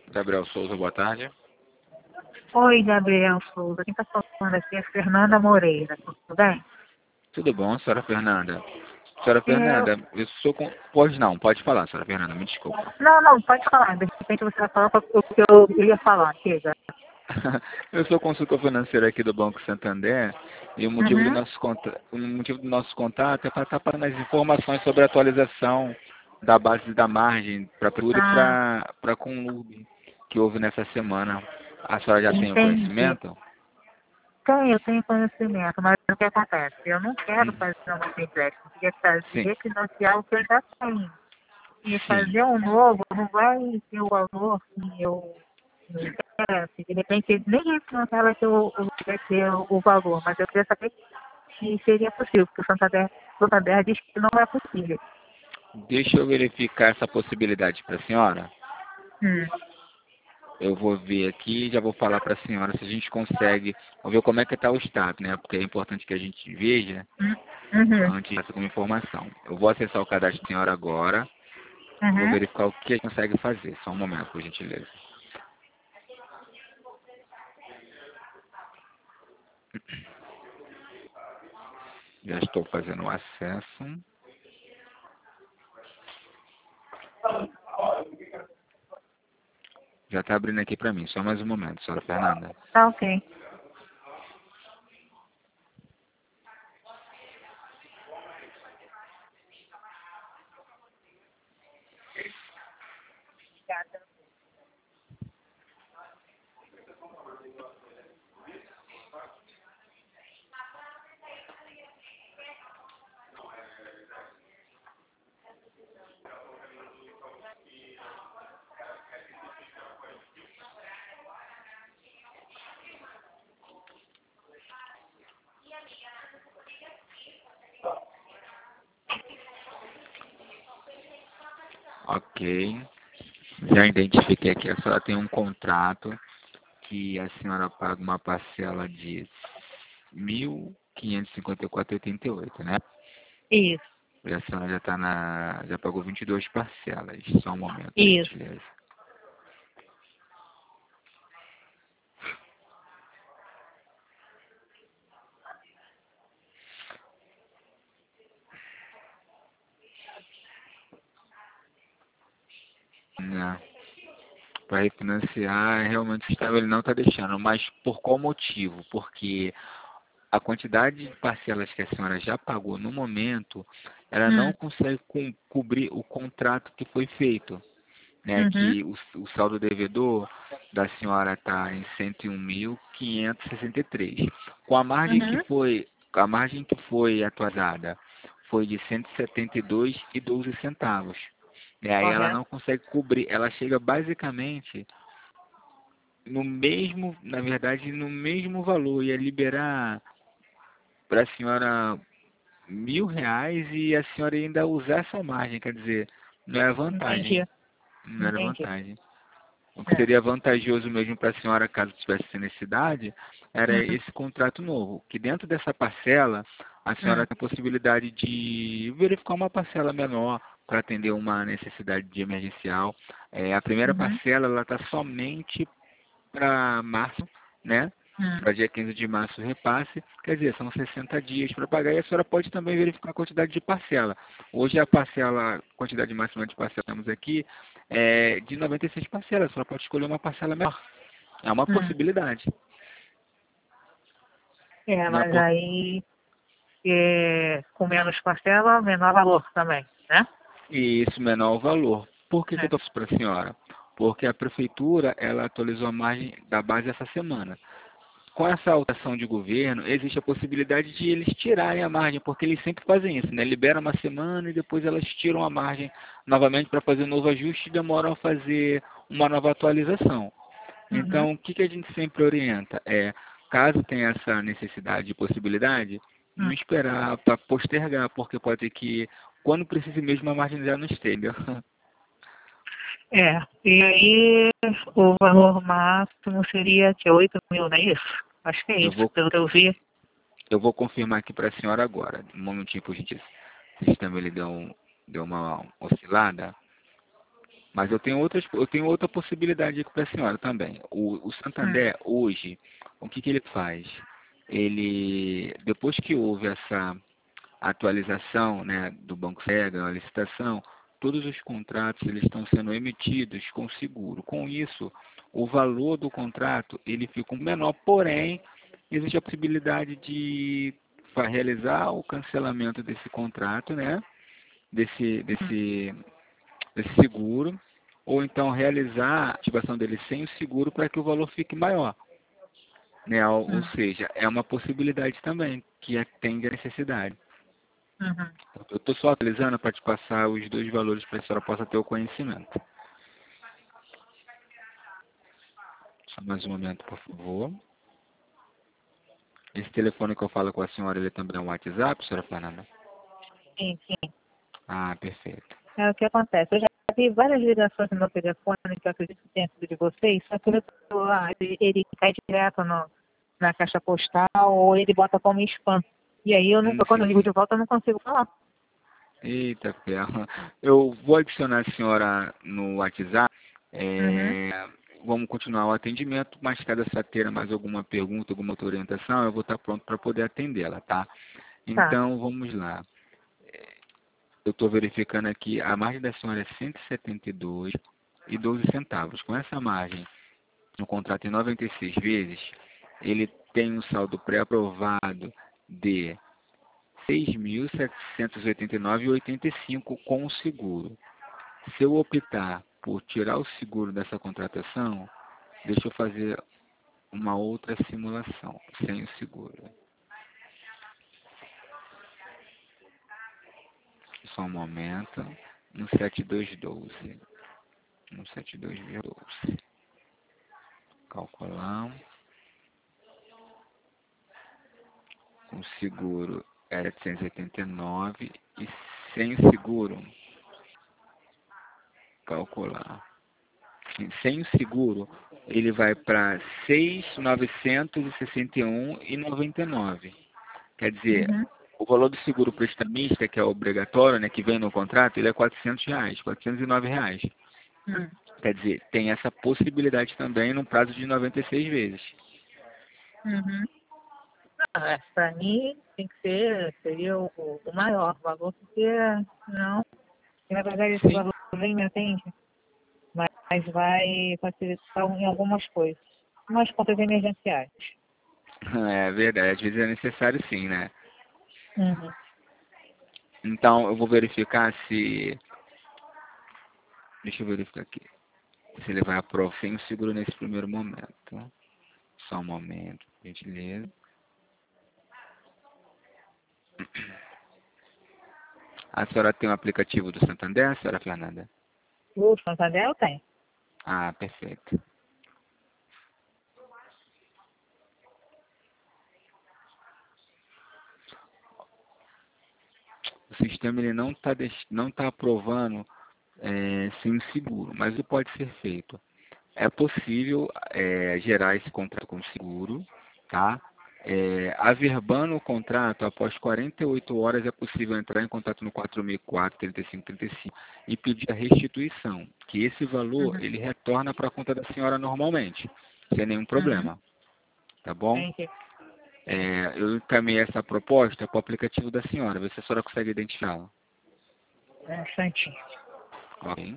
Gabriel Souza, boa tarde. Oi, Gabriel Souza. Quem está falando aqui é Fernanda Moreira. Tudo bem? Tudo bom, senhora Fernanda? Senhora Eu... Fernanda, eu sou com... Pois não, pode falar, senhora Fernanda, me desculpa. Não, pode falar. De repente você vai falar o que eu ia falar. Chega. Eu sou consultor financeiro aqui do Banco Santander e Uhum. o motivo do nosso contato é para estar passando as informações sobre a atualização da base da margem para Pura e Ah, para Conlube que houve nessa semana. A senhora já tem o entendi. conhecimento? Eu tenho conhecimento, mas o que acontece? Eu não quero Hum, fazer uma empréstimo. Eu queria fazer Sim, refinanciar o que eu já tenho. E sim. fazer um novo não vai ter o valor que eu me interesse. De repente, nem refinanciar vai ter o valor, mas eu queria saber se seria possível, porque o Santander diz que não é possível. Deixa eu verificar essa possibilidade para a senhora. Hum. Eu vou ver aqui e já vou falar para a senhora se a gente consegue. Vou ver como é que está o estado, né? Porque é importante que a gente veja Hum. Uhum. antes dessa como informação. Eu vou acessar o cadastro da senhora agora. Vou Uhum. verificar o que a gente consegue fazer. Só um momento, por gentileza. Já estou fazendo o acesso. Já está abrindo aqui para mim. Só mais um momento, senhora Fernanda. Tá ok. Ok. Já identifiquei aqui. A senhora tem um contrato que a senhora paga uma parcela de 1.554,88, né? Isso, E a senhora já pagou 22 parcelas. Só um momento, por isso. gentileza. Né? Para refinanciar, realmente o Estado ele não está deixando. Mas por qual motivo? Porque a quantidade de parcelas que a senhora já pagou no momento, ela não Hum. consegue cobrir o contrato que foi feito. Né, Uhum. que o saldo devedor da senhora está em 101.563. Com Uhum. a margem que foi atualizada foi de 172,12 centavos. E aí ela Correto. não consegue cobrir, ela chega basicamente no mesmo, na verdade, no mesmo valor, ia liberar para a senhora R$ 1.000 e a senhora ainda usar essa margem, quer dizer, não é vantagem, Entendi. não era Entendi. vantagem. O que É. seria vantajoso mesmo para a senhora, caso tivesse necessidade, era Hum. esse contrato novo, que dentro dessa parcela, a senhora Hum. tem a possibilidade de verificar uma parcela menor para atender uma necessidade de emergencial. A primeira Uhum. parcela, ela está somente para março, né? Hum. Para dia 15 de março repasse, quer dizer, são 60 dias para pagar e a senhora pode também verificar a quantidade de parcela. Hoje a parcela, a quantidade máxima de parcela que temos aqui é de 96 parcelas, a senhora pode escolher uma parcela menor. É uma Hum. possibilidade. Né? Mas aí, com menos parcela, menor valor também, né? E isso menor o valor. Por que, que eu É. estou falando para a senhora? Porque a prefeitura ela atualizou a margem da base essa semana. Com essa alteração de governo, existe a possibilidade de eles tirarem a margem, porque eles sempre fazem isso, né? Liberam uma semana e depois elas tiram a margem novamente para fazer um novo ajuste e demoram a fazer uma nova atualização. Uhum. Então, o que, que a gente sempre orienta? Caso tenha essa necessidade e possibilidade, não Hum. esperar para postergar, porque pode ser que quando precise mesmo a margem já não esteja. E aí o valor máximo seria que 8 mil, não é isso? Acho que é Eu isso, vou, pelo que eu vi. eu vou confirmar aqui para a senhora agora. Um momentinho, por gentileza. O sistema ele deu uma oscilada. Mas eu tenho outra possibilidade aqui para a senhora também. O Hum, Santander, hoje, o que que ele faz? Ele, depois que houve essa atualização, né, do Banco Cega, a licitação, todos os contratos eles estão sendo emitidos com seguro. Com isso, o valor do contrato ele fica menor, porém, existe a possibilidade de realizar o cancelamento desse contrato, né, hum, desse seguro, ou então realizar a ativação dele sem o seguro para que o valor fique maior. Né? Ou hum, seja, é uma possibilidade também que atende a necessidade. uhum. Eu estou só atualizando para te passar os dois valores para que a senhora possa ter o conhecimento. Só mais um momento, por favor. Esse telefone que eu falo com a senhora, ele também é um WhatsApp, senhora Fernanda? Sim, sim. Ah, perfeito. É o que acontece. Eu já vi várias ligações no meu telefone, que eu acredito que tenha sido de vocês, só que o meu celular, ele cai direto na caixa postal ou ele bota como spam. E aí eu nunca, quando eu ligo Sim. de volta, eu não consigo falar. Eita, ferro. Eu vou adicionar a senhora no WhatsApp. Uhum. Vamos continuar o atendimento, mas caso a senhora tenha mais alguma pergunta, alguma outra orientação, eu vou estar pronto para poder atendê-la, tá? Tá. Então, vamos lá. Eu estou verificando aqui, a margem da senhora é 172,12 centavos. Com essa margem, no contrato em 96 vezes, ele tem um saldo pré-aprovado de 6.789,85 com o seguro. Se eu optar por tirar o seguro dessa contratação, deixa eu fazer uma outra simulação, sem o seguro. Só um momento. 17212. 172,12. Calcular. O seguro era 789 e sem o seguro, calcular. Sem o seguro, ele vai para 6.961,99. Quer dizer, Uhum. o valor do seguro prestamista, que é obrigatório, né, que vem no contrato, ele é R$ 400, R$ 409. Hum. Quer dizer, tem essa possibilidade também num prazo de 96 vezes. Uhum. Ah, para mim tem que ser, seria o maior valor, porque não, na verdade esse Sim, valor nem me atende, mas vai facilitar em algumas coisas. Umas contas emergenciais. é verdade. Às vezes é necessário sim, né? Uhum. Então, eu vou verificar se... Deixa eu verificar aqui. Se ele vai aprovar sem o seguro nesse primeiro momento. Só um momento, por gentileza. A senhora tem o aplicativo do Santander, senhora Fernanda? O Santander tem. Ah, perfeito. O sistema ele não tá aprovando sem o seguro, mas o que pode ser feito? É possível gerar esse contrato com seguro, tá? Averbando o contrato, após 48 horas é possível entrar em contato no 4004-3535 e pedir a restituição, que esse valor Uhum. ele retorna para a conta da senhora normalmente, sem nenhum Uhum. problema, tá bom? Entendi. Eu encaminhei essa proposta para o aplicativo da senhora, ver se a senhora consegue identificá-la. É um instantinho. Ok?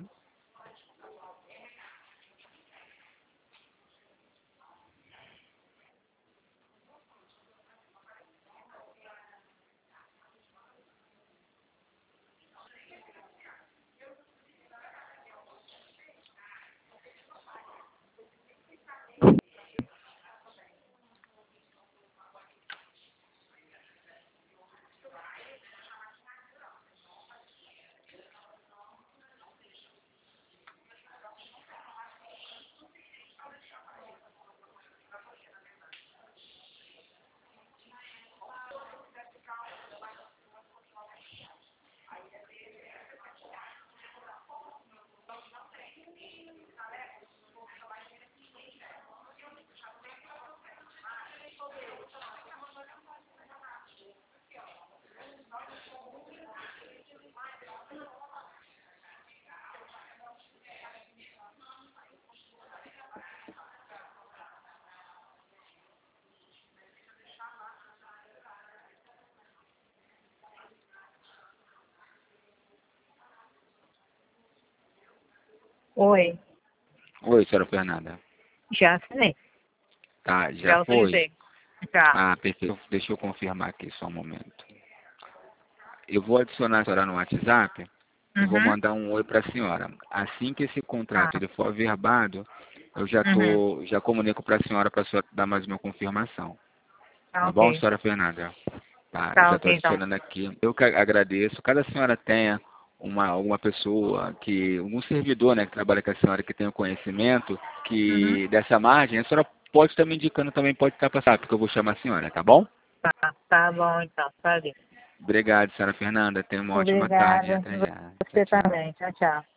Oi, Oi, senhora Fernanda. já assinei. Tá, Já já foi? autorizei. Já. Ah, perfeito. Deixa eu confirmar aqui só um momento. Eu vou adicionar a senhora no WhatsApp e vou Uhum. mandar um oi para a senhora. Assim que esse contrato Tá. ele for averbado, eu Uhum. já comunico para a senhora dar mais uma confirmação. Tá Tá bom, ok. senhora Fernanda? Tá, eu Tá já ok, estou então. adicionando aqui. Eu que agradeço. Caso a senhora tenha alguma pessoa algum servidor, né, que trabalha com a senhora que tenha conhecimento Uhum. que dessa margem, a senhora pode estar me indicando também, pode estar passando, porque eu vou chamar a senhora, tá bom? Tá bom, então. Prazer. Obrigado, senhora Fernanda. Tenha uma ótima tarde. Obrigada. Até já. Tchau, Você tchau. também. Tchau, tchau.